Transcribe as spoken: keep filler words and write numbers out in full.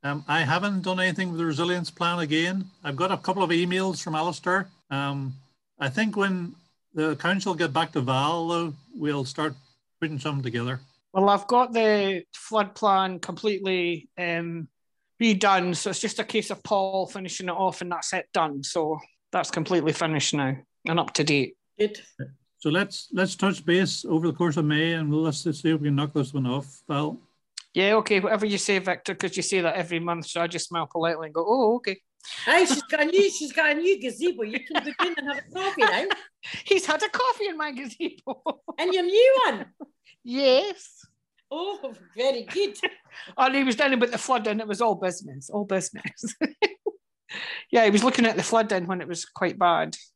Um, I haven't done anything with the resilience plan again. I've got a couple of emails from Alistair. Um, I think when the council get back to Val, though, we'll start putting something together. Well, I've got the flood plan completely um, redone, so it's just a case of Paul finishing it off, and that's it done. So that's completely finished now and up to date. Good. So let's let's touch base over the course of May, and let's see if we can knock this one off, Val. Yeah, okay, whatever you say, Victor, because you say that every month, so I just smile politely and go, oh, okay. Hey, she's got a new, she's got a new gazebo. You can begin and have a coffee now. He's had a coffee in my gazebo. And your new one? Yes. Oh, very good. And he was down about the flooding. It was all business, all business. Yeah, he was looking at the flooding when it was quite bad.